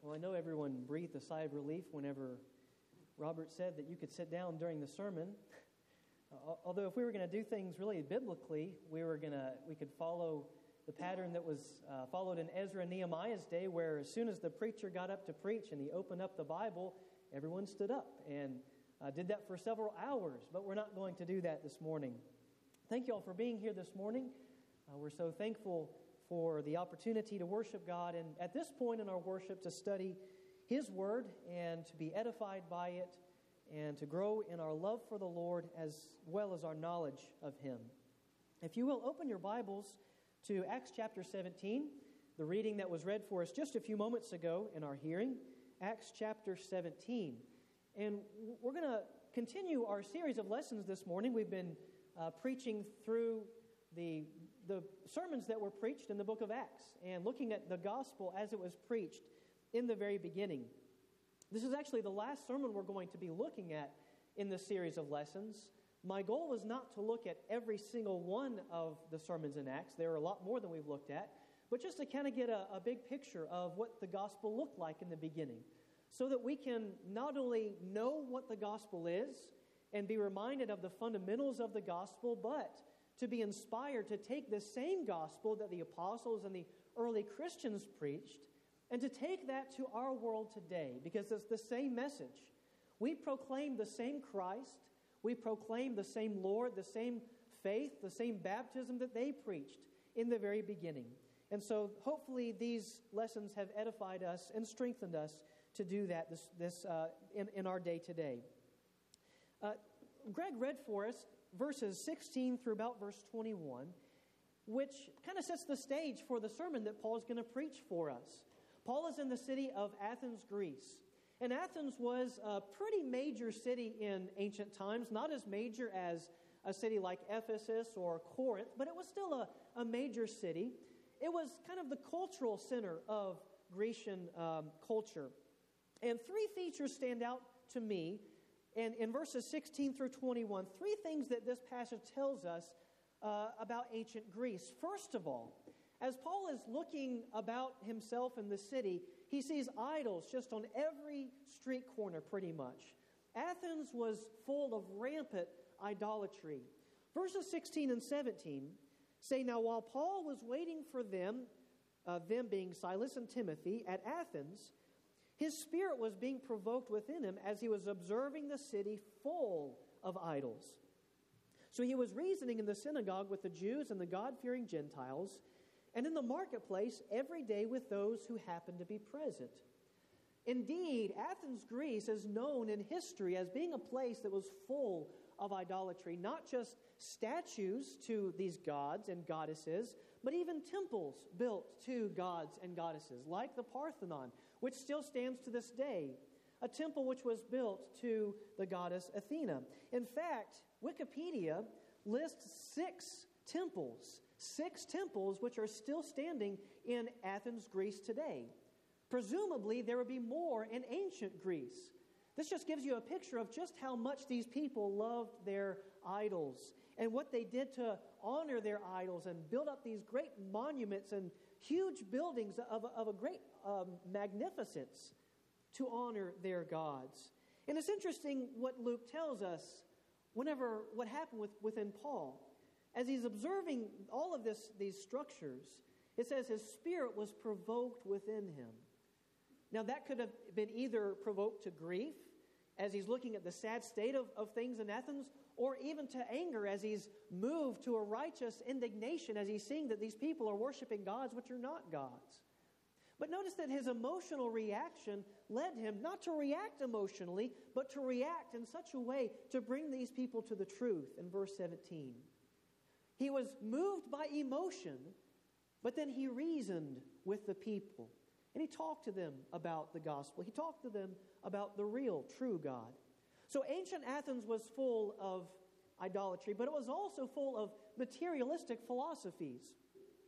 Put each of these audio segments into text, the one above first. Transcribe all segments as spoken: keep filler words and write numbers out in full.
Well, I know everyone breathed a sigh of relief whenever Robert said that you could sit down during the sermon. Uh, although if we were going to do things really biblically, we were going to we could follow the pattern that was uh, followed in Ezra and Nehemiah's day, where as soon as the preacher got up to preach and he opened up the Bible, everyone stood up and uh, did that for several hours. But we're not going to do that this morning. Thank you all for being here this morning. Uh, we're so thankful for the opportunity to worship God, and at this point in our worship to study His Word and to be edified by it and to grow in our love for the Lord as well as our knowledge of Him. If you will, open your Bibles to Acts chapter seventeen, the reading that was read for us just a few moments ago in our hearing, Acts chapter seventeen. And we're going to continue our series of lessons this morning. We've been uh, preaching through the the sermons that were preached in the book of Acts and looking at the gospel as it was preached in the very beginning. This is actually the last sermon we're going to be looking at in this series of lessons. My goal was not to look at every single one of the sermons in Acts. There are a lot more than we've looked at, but just to kind of get a, a big picture of what the gospel looked like in the beginning, so that we can not only know what the gospel is and be reminded of the fundamentals of the gospel, but to be inspired to take the same gospel that the apostles and the early Christians preached and to take that to our world today, because it's the same message. We proclaim the same Christ. We proclaim the same Lord, the same faith, the same baptism that they preached in the very beginning. And so hopefully these lessons have edified us and strengthened us to do that this, this uh, in, in our day today. Uh, Greg read for us verses sixteen through about verse twenty-one, which kind of sets the stage for the sermon that Paul is going to preach for us. Paul is in the city of Athens, Greece. And Athens was a pretty major city in ancient times, not as major as a city like Ephesus or Corinth, but it was still a, a major city. It was kind of the cultural center of Grecian um, culture. And three features stand out to me. And in verses sixteen through twenty-one, three things that this passage tells us uh, about ancient Greece. First of all, as Paul is looking about himself in the city, he sees idols just on every street corner pretty much. Athens was full of rampant idolatry. Verses sixteen and seventeen say, "Now while Paul was waiting for them, uh, them being Silas and Timothy, at Athens, his spirit was being provoked within him as he was observing the city full of idols. So he was reasoning in the synagogue with the Jews and the God-fearing Gentiles, and in the marketplace every day with those who happened to be present." Indeed, Athens, Greece is known in history as being a place that was full of idolatry, not just statues to these gods and goddesses, but even temples built to gods and goddesses, like the Parthenon, which still stands to this day, a temple which was built to the goddess Athena. In fact, Wikipedia lists six temples, six temples which are still standing in Athens, Greece today. Presumably, there would be more in ancient Greece. This just gives you a picture of just how much these people loved their idols and what they did to honor their idols and build up these great monuments and huge buildings of, of a great um, magnificence to honor their gods. And it's interesting what Luke tells us whenever what happened with, within Paul. As he's observing all of this, these structures, it says his spirit was provoked within him. Now, that could have been either provoked to grief, as he's looking at the sad state of, of things in Athens, or even to anger as he's moved to a righteous indignation as he's seeing that these people are worshiping gods which are not gods. But notice that his emotional reaction led him not to react emotionally, but to react in such a way to bring these people to the truth in verse seventeen. He was moved by emotion, but then he reasoned with the people. And he talked to them about the gospel. He talked to them about the real, true God. So ancient Athens was full of idolatry, but it was also full of materialistic philosophies.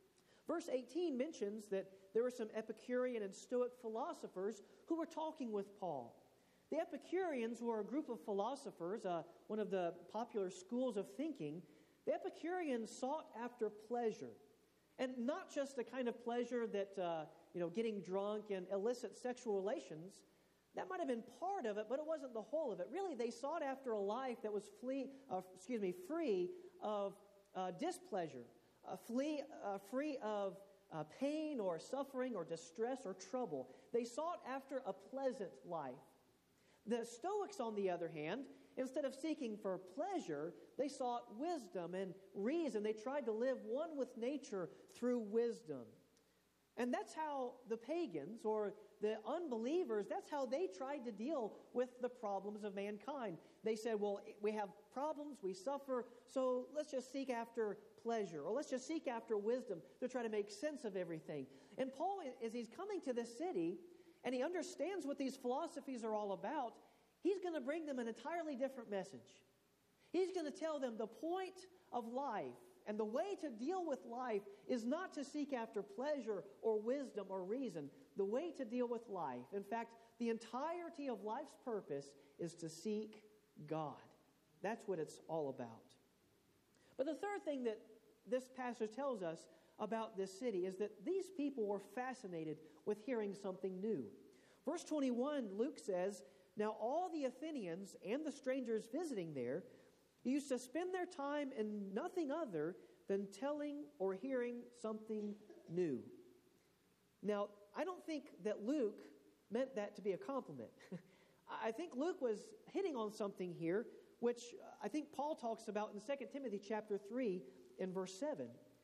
Verse eighteen mentions that there were some Epicurean and Stoic philosophers who were talking with Paul. The Epicureans were a group of philosophers, uh, one of the popular schools of thinking. The Epicureans sought after pleasure. And not just the kind of pleasure that, uh, you know, getting drunk and illicit sexual relations. That might have been part of it, but it wasn't the whole of it. Really, they sought after a life that was flee, uh, excuse me, free of uh, displeasure, uh, flee, uh, free of uh, pain or suffering or distress or trouble. They sought after a pleasant life. The Stoics, on the other hand, instead of seeking for pleasure, they sought wisdom and reason. They tried to live one with nature through wisdom. And that's how the pagans or the unbelievers, that's how they tried to deal with the problems of mankind. They said, well, we have problems, we suffer, so let's just seek after pleasure, or let's just seek after wisdom to try to make sense of everything. And Paul, as he's coming to this city, and he understands what these philosophies are all about, he's going to bring them an entirely different message. He's going to tell them the point of life and the way to deal with life is not to seek after pleasure or wisdom or reason. The way to deal with life, in fact, the entirety of life's purpose is to seek God. That's what it's all about. But the third thing that this passage tells us about this city is that these people were fascinated with hearing something new. Verse twenty-one, Luke says, "Now all the Athenians and the strangers visiting there used to spend their time in nothing other than telling or hearing something new." Now, I don't think that Luke meant that to be a compliment. I think Luke was hitting on something here, which I think Paul talks about in Second Timothy chapter three in verse seven.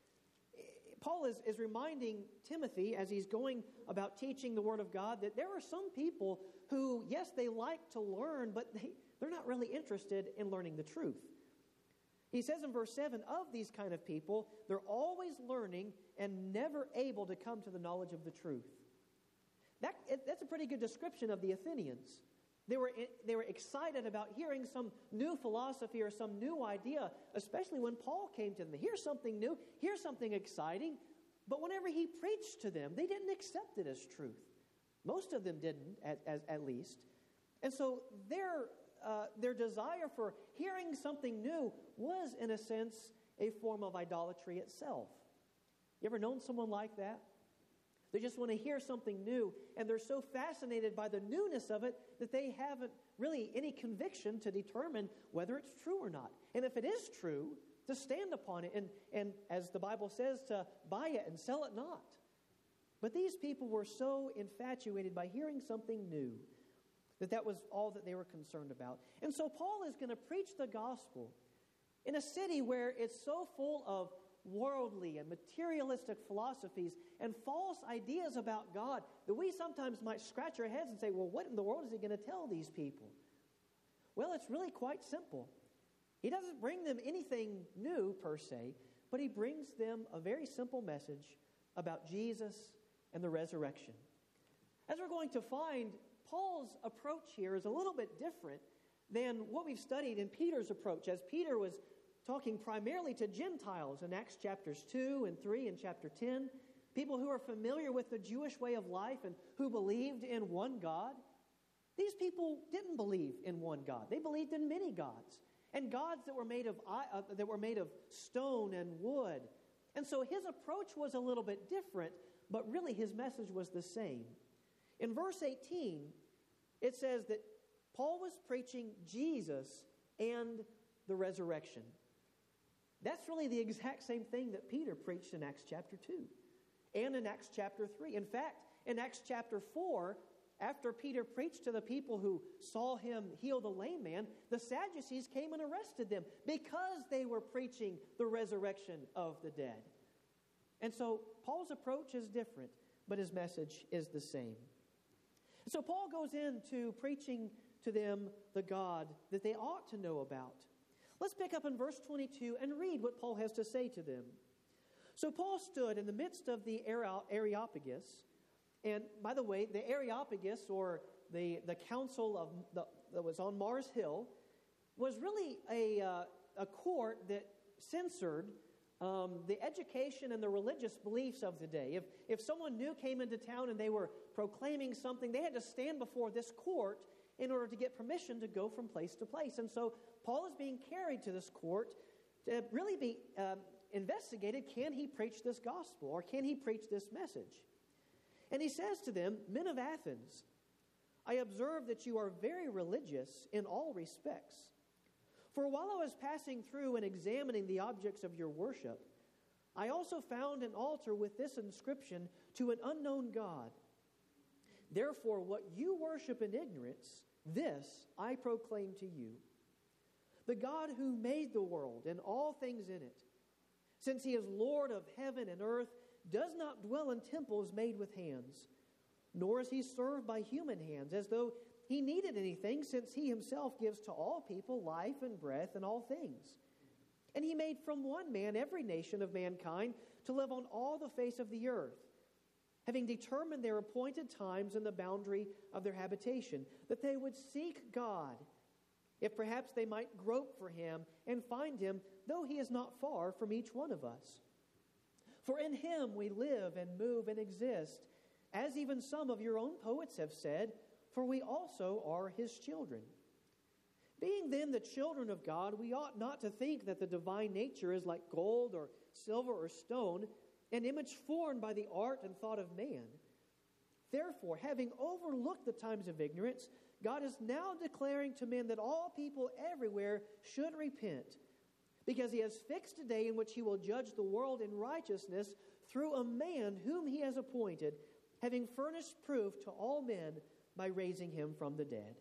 Paul is, is reminding Timothy, as he's going about teaching the Word of God, that there are some people who, yes, they like to learn, but they, they're not really interested in learning the truth. He says in verse seven, of these kind of people, they're always learning and never able to come to the knowledge of the truth. That, that's a pretty good description of the Athenians. They were, they were excited about hearing some new philosophy or some new idea, especially when Paul came to them. Here's something new, here's something exciting. But whenever he preached to them, they didn't accept it as truth. Most of them didn't, at, at, at least. And so their, uh, their desire for hearing something new was, in a sense, a form of idolatry itself. You ever known someone like that? They just want to hear something new, and they're so fascinated by the newness of it that they haven't really any conviction to determine whether it's true or not. And if it is true, to stand upon it, and, and as the Bible says, to buy it and sell it not. But these people were so infatuated by hearing something new that that was all that they were concerned about. And so Paul is going to preach the gospel in a city where it's so full of worldly and materialistic philosophies and false ideas about God that we sometimes might scratch our heads and say, well, what in the world is he going to tell these people? Well, it's really quite simple. He doesn't bring them anything new per se, but he brings them a very simple message about Jesus and the resurrection. As we're going to find, Paul's approach here is a little bit different than what we've studied in Peter's approach, as Peter was talking primarily to Gentiles in Acts chapters two and three and chapter ten, people who are familiar with the Jewish way of life and who believed in one God. These people didn't believe in one God. They believed in many gods, and gods that were made of uh, that were made of stone and wood. And so his approach was a little bit different, but really his message was the same. In verse eighteen, it says that Paul was preaching Jesus and the resurrection. That's really the exact same thing that Peter preached in Acts chapter two and in Acts chapter three. In fact, in Acts chapter four, after Peter preached to the people who saw him heal the lame man, the Sadducees came and arrested them because they were preaching the resurrection of the dead. And so Paul's approach is different, but his message is the same. So Paul goes into preaching to them the God that they ought to know about. Let's pick up in verse twenty-two and read what Paul has to say to them. So Paul stood in the midst of the Areopagus. And by the way, the Areopagus, or the, the council of the, that was on Mars Hill, was really a, uh, a court that censored um, the education and the religious beliefs of the day. If, if someone new came into town and they were proclaiming something, they had to stand before this court in order to get permission to go from place to place. And so Paul is being carried to this court to really be um, investigated, can he preach this gospel, or can he preach this message? And he says to them, "Men of Athens, I observe that you are very religious in all respects. For while I was passing through and examining the objects of your worship, I also found an altar with this inscription, 'To an unknown God.' Therefore, what you worship in ignorance, this I proclaim to you. The God who made the world and all things in it, since he is Lord of heaven and earth, does not dwell in temples made with hands, nor is he served by human hands, as though he needed anything, since he himself gives to all people life and breath and all things. And he made from one man every nation of mankind to live on all the face of the earth, having determined their appointed times and the boundary of their habitation, that they would seek God, if perhaps they might grope for him and find him, though he is not far from each one of us. For in him we live and move and exist, as even some of your own poets have said, for we also are his children. Being then the children of God, we ought not to think that the divine nature is like gold or silver or stone, an image formed by the art and thought of man. Therefore, having overlooked the times of ignorance, God is now declaring to men that all people everywhere should repent, because he has fixed a day in which he will judge the world in righteousness through a man whom he has appointed, having furnished proof to all men by raising him from the dead."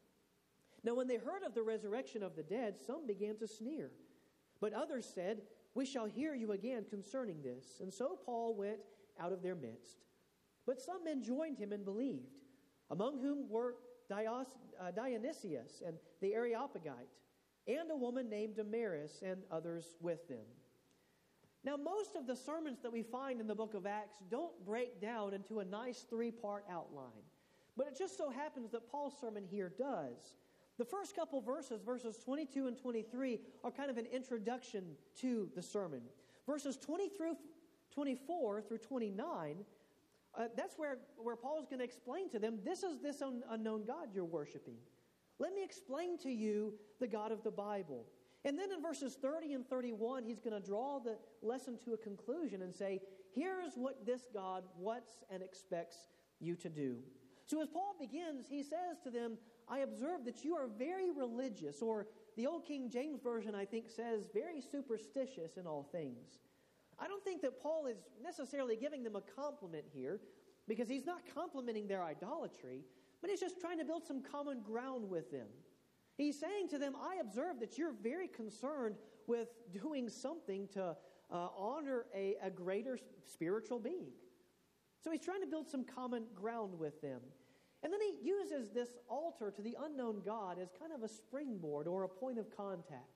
Now when they heard of the resurrection of the dead, some began to sneer. But others said, "We shall hear you again concerning this." And so Paul went out of their midst. But some men joined him and believed, among whom were Dios- uh, Dionysius and the Areopagite, and a woman named Damaris, and others with them. Now, most of the sermons that we find in the book of Acts don't break down into a nice three-part outline. But it just so happens that Paul's sermon here does. The first couple verses, verses twenty-two and twenty-three, are kind of an introduction to the sermon. Verses twenty through twenty-four through twenty-nine, uh, that's where, where Paul's going to explain to them, this is this un- unknown God you're worshiping. Let me explain to you the God of the Bible. And then in verses thirty and thirty-one, he's going to draw the lesson to a conclusion and say, here's what this God wants and expects you to do. So as Paul begins, he says to them, I observe that you are very religious, or the old King James Version, I think, says very superstitious in all things. I don't think that Paul is necessarily giving them a compliment here, because he's not complimenting their idolatry, but he's just trying to build some common ground with them. He's saying to them, I observe that you're very concerned with doing something to uh, honor a, a greater spiritual being. So he's trying to build some common ground with them. And then he uses this altar to the unknown God as kind of a springboard or a point of contact.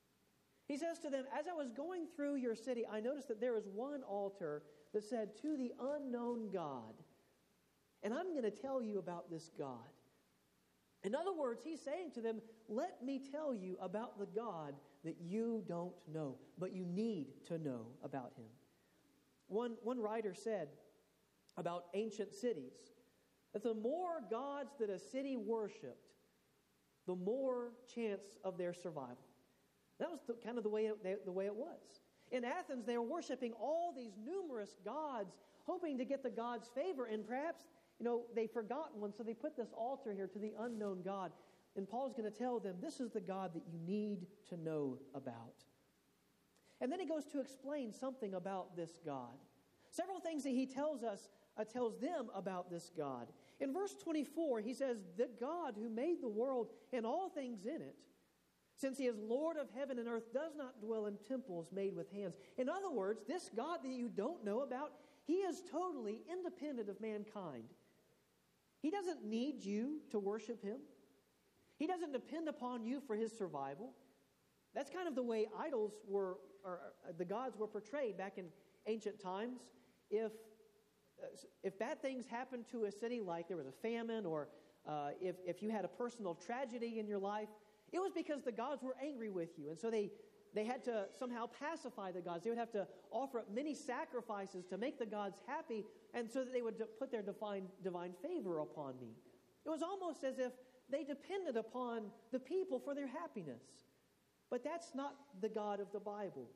He says to them, as I was going through your city, I noticed that there was one altar that said, to the unknown God. And I'm going to tell you about this God. In other words, he's saying to them, let me tell you about the God that you don't know, but you need to know about him. One, one writer said about ancient cities, that the more gods that a city worshipped, the more chance of their survival. That was the, kind of the way, it, the way it was. In Athens, they were worshiping all these numerous gods, hoping to get the God's favor, and perhaps, you know, they've forgotten one, so they put this altar here to the unknown God. And Paul's going to tell them, this is the God that you need to know about. And then he goes to explain something about this God. Several things that he tells us, uh, tells them about this God. In verse twenty-four, he says, the God who made the world and all things in it, since he is Lord of heaven and earth, does not dwell in temples made with hands. In other words, this God that you don't know about, he is totally independent of mankind. He doesn't need you to worship him. He doesn't depend upon you for his survival. That's kind of the way idols were, or the gods were portrayed back in ancient times. If if bad things happened to a city, like there was a famine, or uh, if, if you had a personal tragedy in your life, it was because the gods were angry with you. And so they, they had to somehow pacify the gods. They would have to offer up many sacrifices to make the gods happy, and so that they would put their divine, divine favor upon me. It was almost as if they depended upon the people for their happiness. But that's not the God of the Bible.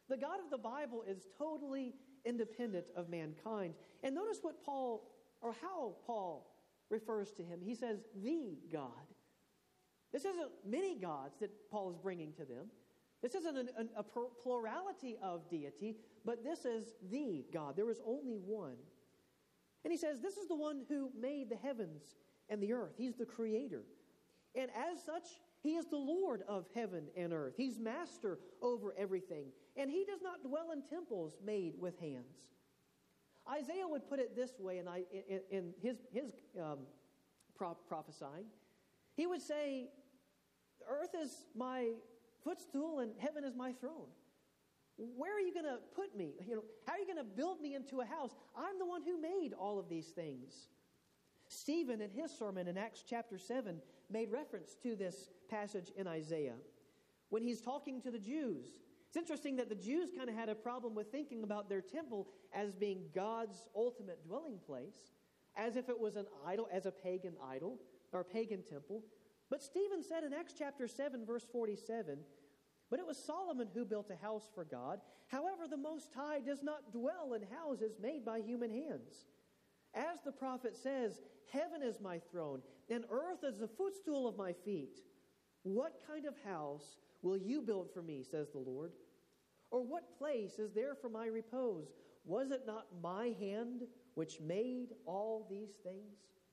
The God of the Bible is totally independent of mankind. And notice what Paul, or how Paul refers to him. He says, the God. This isn't many gods that Paul is bringing to them. This isn't an, an, a plurality of deity, but this is the God. There is only one. And he says, this is the one who made the heavens and the earth. He's the creator. And as such, he is the Lord of heaven and earth. He's master over everything. And he does not dwell in temples made with hands. Isaiah would put it this way in, in, in his, his um, pro- prophesying. He would say, earth is my footstool and heaven is my throne. Where are you going to put me? You know, how are you going to build me into a house? I'm the one who made all of these things. Stephen, in his sermon in Acts chapter seven, made reference to this passage in Isaiah when he's talking to the Jews. It's interesting that the Jews kind of had a problem with thinking about their temple as being God's ultimate dwelling place, as if it was an idol, as a pagan idol, or a pagan temple. But Stephen said in Acts chapter seven, verse forty-seven, but it was Solomon who built a house for God. However, the Most High does not dwell in houses made by human hands. As the prophet says, heaven is my throne, and earth is the footstool of my feet. What kind of house will you build for me, says the Lord? Or what place is there for my repose? Was it not my hand which made all these things?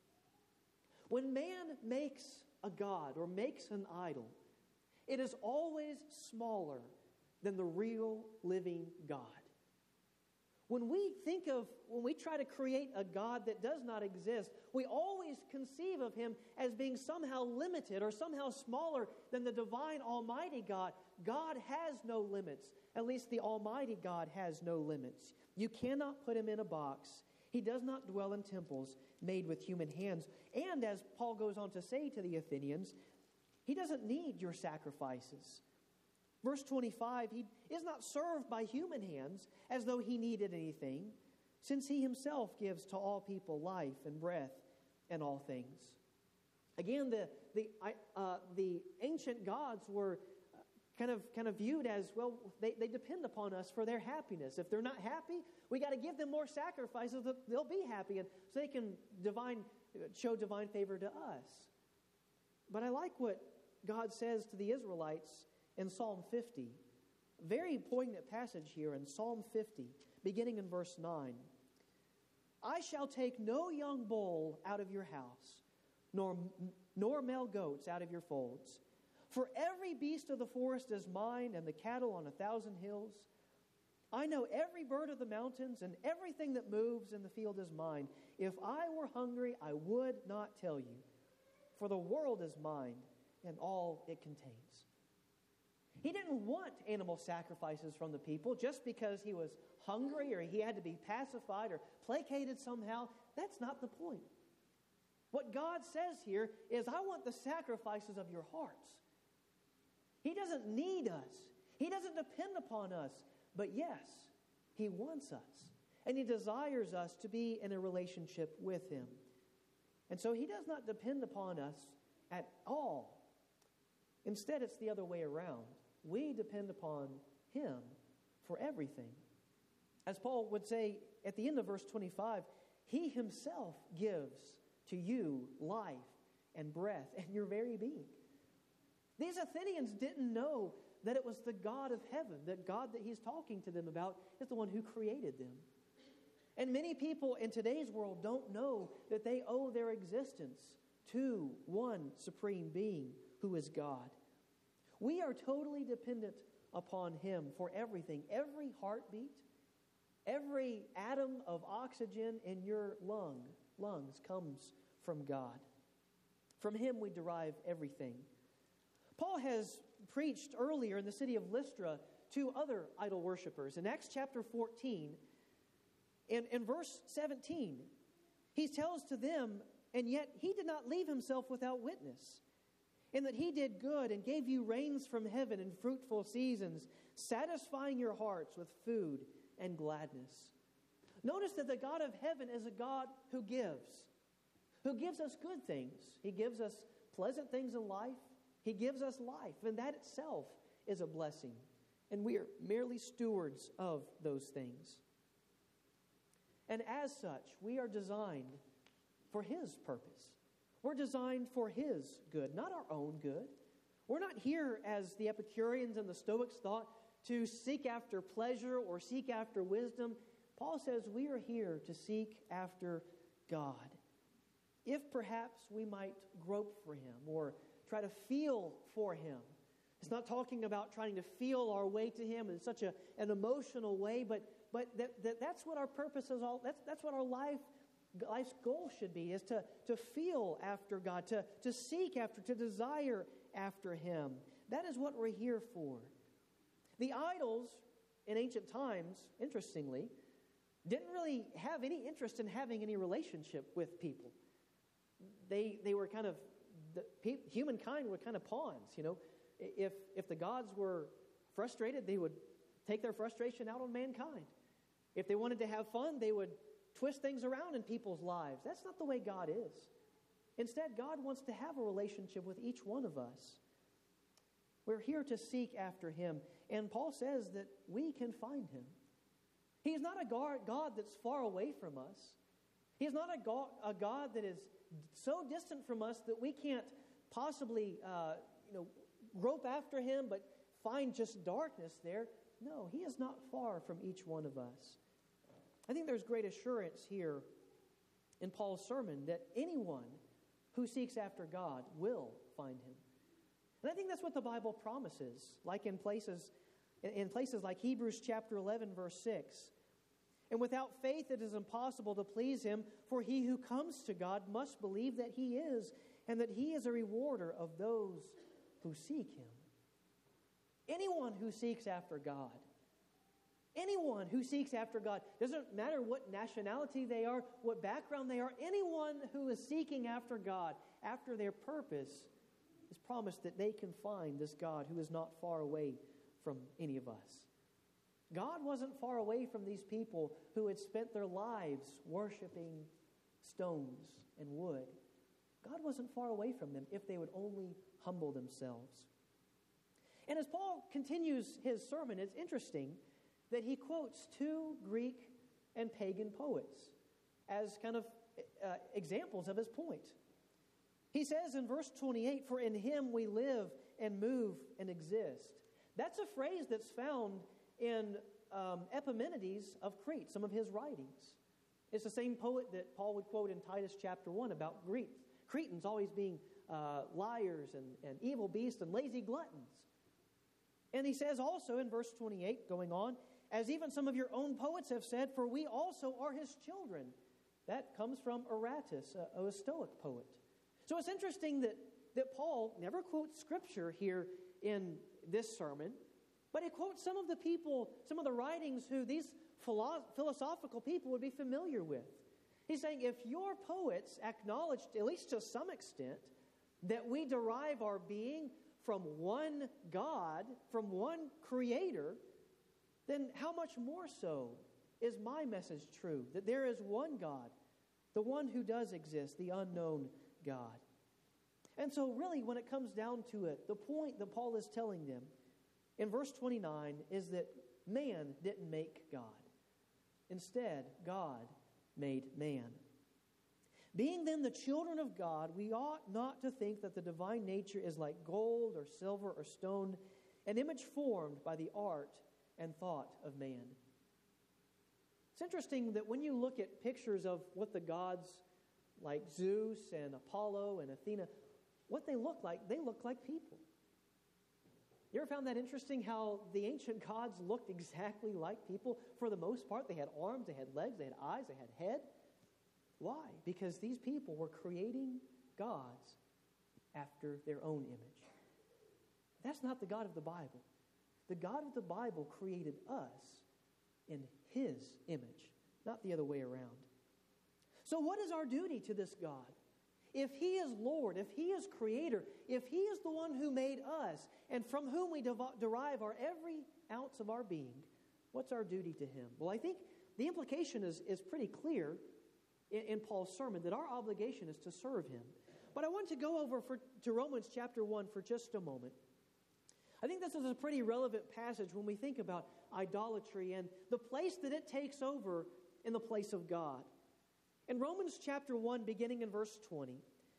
When man makes a god or makes an idol, it is always smaller than the real living God. When we think of, when we try to create a God that does not exist, we always conceive of him as being somehow limited or somehow smaller than the divine Almighty God. God has no limits. At least the Almighty God has no limits. You cannot put him in a box. He does not dwell in temples made with human hands. And as Paul goes on to say to the Athenians, he doesn't need your sacrifices. Verse twenty-five, he is not served by human hands as though he needed anything, since he himself gives to all people life and breath and all things. Again, the the uh, the ancient gods were kind of kind of viewed as, well, they, they depend upon us for their happiness. If they're not happy, we got to give them more sacrifices that they'll be happy, and so they can divine show divine favor to us. But I like what God says to the Israelites in Psalm fifty. Very poignant passage here in Psalm fifty, beginning in verse nine. I shall take no young bull out of your house, nor, nor male goats out of your folds. For every beast of the forest is mine, and the cattle on a thousand hills. I know every bird of the mountains, and everything that moves in the field is mine. If I were hungry, I would not tell you, for the world is mine, and all it contains. He didn't want animal sacrifices from the people just because he was hungry or he had to be pacified or placated somehow. That's not the point. What God says here is, I want the sacrifices of your hearts. He doesn't need us. He doesn't depend upon us. But yes, he wants us. And he desires us to be in a relationship with him. And so he does not depend upon us at all. Instead, it's the other way around. We depend upon him for everything. As Paul would say at the end of verse twenty-five, he himself gives to you life and breath and your very being. These Athenians didn't know that it was the God of heaven, that God that he's talking to them about is the one who created them. And many people in today's world don't know that they owe their existence to one supreme being who is God. We are totally dependent upon him for everything. Every heartbeat, every atom of oxygen in your lung, lungs comes from God. From him we derive everything. Paul has preached earlier in the city of Lystra to other idol worshippers. In Acts chapter fourteen, in, in verse seventeen, he tells to them, and yet he did not leave himself without witness, in that he did good and gave you rains from heaven and fruitful seasons, satisfying your hearts with food and gladness. Notice that the God of heaven is a God who gives, who gives us good things. He gives us pleasant things in life. He gives us life, and that itself is a blessing and we are merely stewards of those things. And as such, we are designed for His purpose. We're designed for His good, not our own good. We're not here, as the Epicureans and the Stoics thought, to seek after pleasure or seek after wisdom. Paul says we are here to seek after God. If perhaps we might grope for Him or try to feel for Him. It's not talking about trying to feel our way to Him in such a, an emotional way, but, but that, that, that's what our purpose is all, that's, that's what our life, life's goal should be, is to, to feel after God, to, to seek after, to desire after Him. That is what we're here for. The idols in ancient times, interestingly, didn't really have any interest in having any relationship with people. They, they were kind of, the, humankind were kind of pawns, you know. If, if the gods were frustrated, they would take their frustration out on mankind. If they wanted to have fun, they would twist things around in people's lives. That's not the way God is. Instead, God wants to have a relationship with each one of us. We're here to seek after Him. And Paul says that we can find Him. He's not a God that's far away from us. He's not a God, a God that is so distant from us that we can't possibly uh, you know, grope after Him but find just darkness there. No, He is not far from each one of us. I think there's great assurance here in Paul's sermon that anyone who seeks after God will find Him. And I think that's what the Bible promises, like in places, in places like Hebrews chapter eleven, verse six. And without faith it is impossible to please Him, for he who comes to God must believe that He is, and that He is a rewarder of those who seek Him. Anyone who seeks after God, anyone who seeks after God, doesn't matter what nationality they are, what background they are, anyone who is seeking after God, after their purpose, is promised that they can find this God who is not far away from any of us. God wasn't far away from these people who had spent their lives worshiping stones and wood. God wasn't far away from them if they would only humble themselves. And as Paul continues his sermon, it's interesting that he quotes two Greek and pagan poets as kind of uh, examples of his point. He says in verse twenty-eight, "For in Him we live and move and exist." That's a phrase that's found in um, Epimenides of Crete, some of his writings. It's the same poet that Paul would quote in Titus chapter one about Greek, Cretans always being uh, liars and, and evil beasts and lazy gluttons. And he says also in verse twenty-eight, going on, "As even some of your own poets have said, for we also are His children." That comes from Aratus, a, a Stoic poet. So it's interesting that, that Paul never quotes Scripture here in this sermon, but he quotes some of the people, some of the writings who these philo- philosophical people would be familiar with. He's saying if your poets acknowledged, at least to some extent, that we derive our being from one God, from one Creator, then how much more so is my message true? That there is one God, the one who does exist, the unknown God. And so really, when it comes down to it, the point that Paul is telling them in verse twenty-nine is that man didn't make God. Instead, God made man. "Being then the children of God, we ought not to think that the divine nature is like gold or silver or stone, an image formed by the art and thought of man." It's interesting that when you look at pictures of what the gods like Zeus and Apollo and Athena, what they look like, they look like people. You ever found that interesting how the ancient gods looked exactly like people? For the most part, they had arms, they had legs, they had eyes, they had head. Why? Because these people were creating gods after their own image. That's not the God of the Bible. The God of the Bible created us in His image, not the other way around. So what is our duty to this God? If He is Lord, if He is Creator, if He is the one who made us and from whom we dev- derive our every ounce of our being, what's our duty to Him? Well, I think the implication is, is pretty clear in, in Paul's sermon that our obligation is to serve Him. But I want to go over for, to Romans chapter one for just a moment. I think this is a pretty relevant passage when we think about idolatry and the place that it takes over in the place of God. In Romans chapter one, beginning in verse twenty,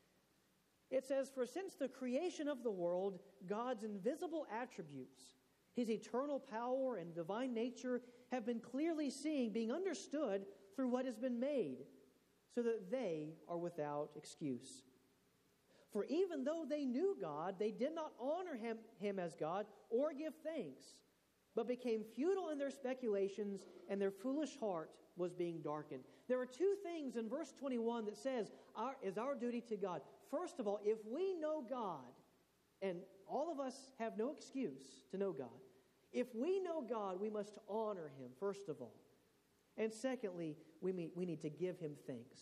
it says, "For since the creation of the world, God's invisible attributes, His eternal power and divine nature have been clearly seen, being understood through what has been made, so that they are without excuse. For even though they knew God, they did not honor him, him as God or give thanks, but became futile in their speculations, and their foolish heart was being darkened." There are two things in verse twenty-one that says our, is our duty to God. First of all, if we know God, and all of us have no excuse to know God, if we know God, we must honor Him, first of all. And secondly, we, may, we need to give Him thanks.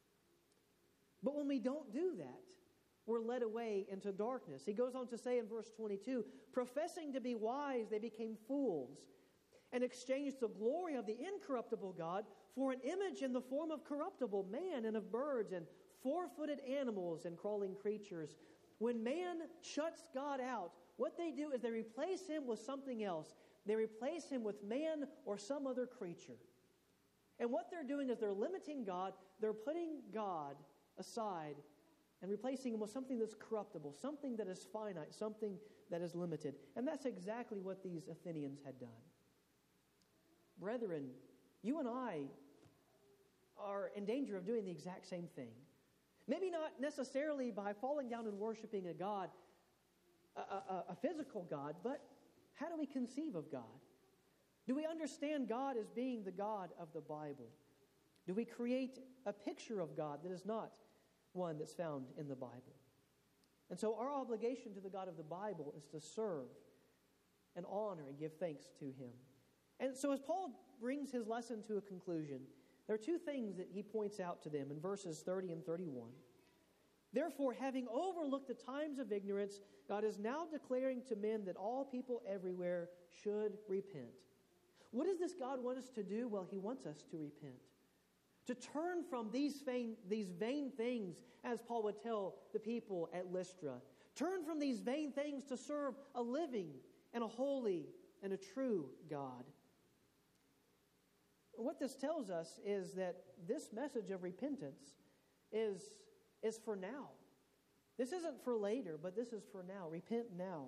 But when we don't do that, we're led away into darkness. He goes on to say in verse twenty-two, "Professing to be wise, they became fools, and exchanged the glory of the incorruptible God for an image in the form of corruptible man and of birds and four-footed animals and crawling creatures." When man shuts God out, what they do is they replace Him with something else. They replace Him with man or some other creature. And what they're doing is they're limiting God. They're putting God aside and replacing Him with something that's corruptible, something that is finite, something that is limited. And that's exactly what these Athenians had done. Brethren, you and I are in danger of doing the exact same thing. Maybe not necessarily by falling down and worshiping a God, a, a, a physical God, but how do we conceive of God? Do we understand God as being the God of the Bible? Do we create a picture of God that is not one that's found in the Bible? And so our obligation to the God of the Bible is to serve and honor and give thanks to Him. And so as Paul brings his lesson to a conclusion, there are two things that he points out to them in verses thirty and thirty-one. "Therefore, having overlooked the times of ignorance, God is now declaring to men that all people everywhere should repent." What does this God want us to do? Well, He wants us to repent. To turn from these vain, these vain things, as Paul would tell the people at Lystra. Turn from these vain things to serve a living and a holy and a true God. What this tells us is that this message of repentance is, is for now. This isn't for later, but this is for now. Repent now.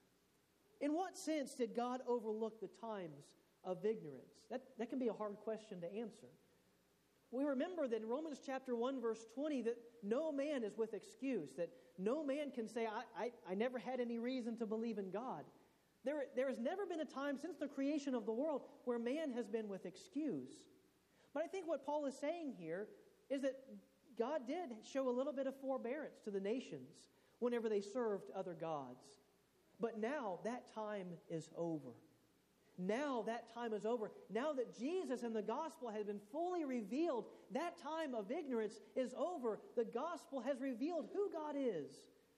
In what sense did God overlook the times of ignorance? That, that can be a hard question to answer. We remember that in Romans chapter one, verse twenty, that no man is with excuse, that no man can say, I, I, I never had any reason to believe in God. There, there has never been a time since the creation of the world where man has been with excuse. But I think what Paul is saying here is that God did show a little bit of forbearance to the nations whenever they served other gods. But now that time is over. Now that time is over. Now that Jesus and the gospel has been fully revealed, that time of ignorance is over. The gospel has revealed who God is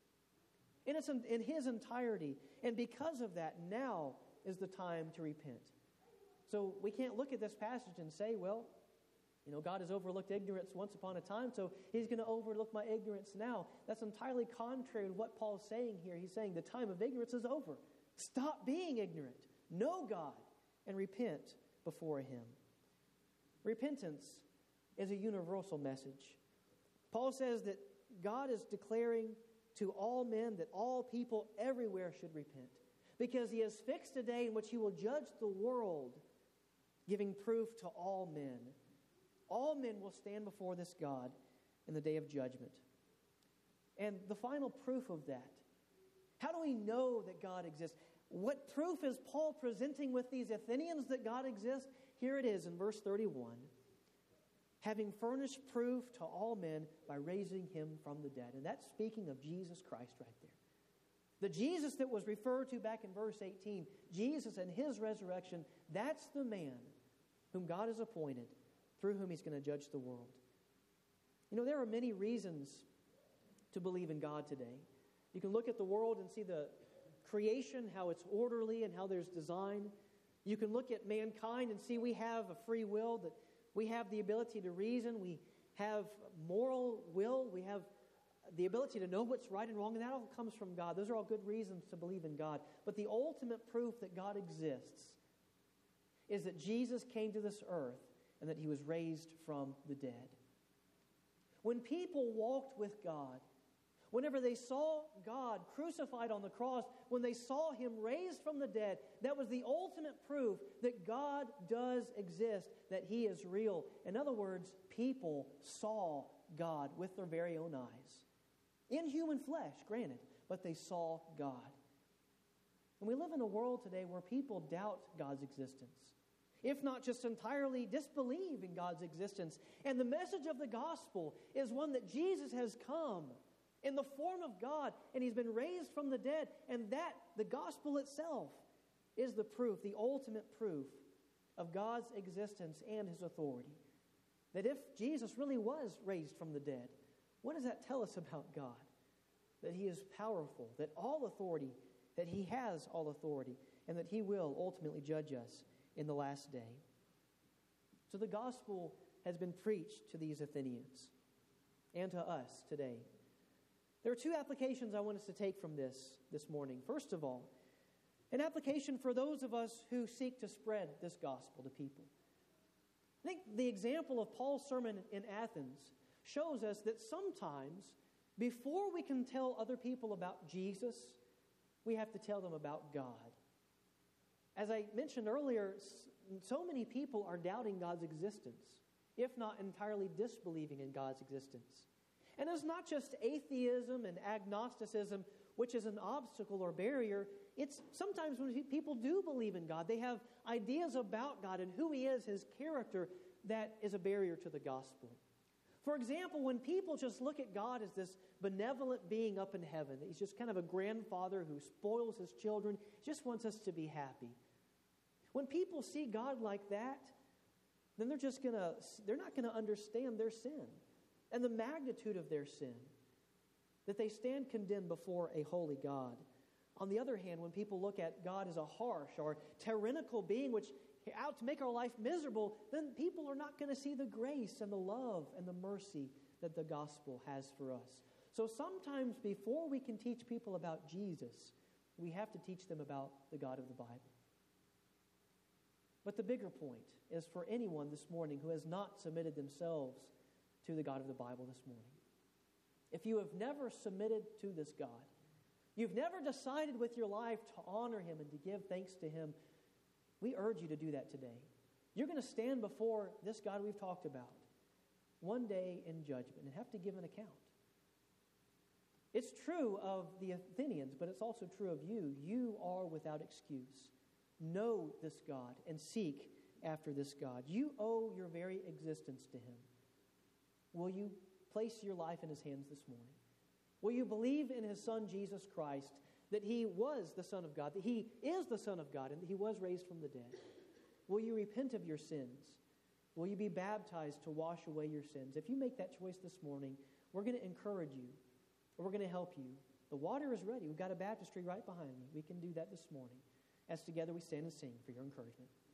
in, its, in His entirety. And because of that, now is the time to repent. So we can't look at this passage and say, well, you know, God has overlooked ignorance once upon a time, so He's going to overlook my ignorance now. That's entirely contrary to what Paul's saying here. He's saying the time of ignorance is over. Stop being ignorant. Know God and repent before Him. Repentance is a universal message. Paul says that God is declaring to all men that all people everywhere should repent, because He has fixed a day in which He will judge the world, giving proof to all men. All men will stand before this God in the day of judgment. And the final proof of that, how do we know that God exists? What proof is Paul presenting with these Athenians that God exists? Here it is in verse thirty-one. Having furnished proof to all men by raising Him from the dead. And that's speaking of Jesus Christ right there. The Jesus that was referred to back in verse eighteen, Jesus and His resurrection, that's the man whom God has appointed, through whom He's going to judge the world. You know, there are many reasons to believe in God today. You can look at the world and see the creation, how it's orderly and how there's design. You can look at mankind and see we have a free will, that we have the ability to reason, we have moral will, we have the ability to know what's right and wrong, and that all comes from God. Those are all good reasons to believe in God. But the ultimate proof that God exists is that Jesus came to this earth and that he was raised from the dead. When people walked with God, whenever they saw God crucified on the cross, when they saw him raised from the dead, that was the ultimate proof that God does exist, that he is real. In other words, people saw God with their very own eyes. In human flesh, granted, but they saw God. And we live in a world today where people doubt God's existence, if not just entirely disbelieve in God's existence. And the message of the gospel is one that Jesus has come in the form of God, and he's been raised from the dead, and that, the gospel itself, is the proof, the ultimate proof of God's existence and his authority. That if Jesus really was raised from the dead, what does that tell us about God? That he is powerful, that all authority, that he has all authority, and that he will ultimately judge us in the last day. So the gospel has been preached to these Athenians and to us today. There are two applications I want us to take from this this morning. First of all, an application for those of us who seek to spread this gospel to people. I think the example of Paul's sermon in Athens shows us that sometimes, before we can tell other people about Jesus, we have to tell them about God. As I mentioned earlier, so many people are doubting God's existence, if not entirely disbelieving in God's existence. And it's not just atheism and agnosticism, which is an obstacle or barrier. It's sometimes when people do believe in God, they have ideas about God and who he is, his character, that is a barrier to the gospel. For example, when people just look at God as this benevolent being up in heaven, that he's just kind of a grandfather who spoils his children, just wants us to be happy. When people see God like that, then they're just gonna, they're not going to understand their sin and the magnitude of their sin, that they stand condemned before a holy God. On the other hand, when people look at God as a harsh or tyrannical being which out to make our life miserable, then people are not going to see the grace and the love and the mercy that the gospel has for us. So sometimes before we can teach people about Jesus, we have to teach them about the God of the Bible. But the bigger point is for anyone this morning who has not submitted themselves to the God of the Bible this morning. If you have never submitted to this God, you've never decided with your life to honor him and to give thanks to him, we urge you to do that today. You're going to stand before this God we've talked about one day in judgment and have to give an account. It's true of the Athenians, but it's also true of you. You are without excuse. Know this God and seek after this God. You owe your very existence to him. Will you place your life in his hands this morning? Will you believe in his Son, Jesus Christ, that he was the Son of God, that he is the Son of God, and that he was raised from the dead? Will you repent of your sins? Will you be baptized to wash away your sins? If you make that choice this morning, we're going to encourage you. We're going to help you. The water is ready. We've got a baptistry right behind me. We can do that this morning as together we stand and sing for your encouragement.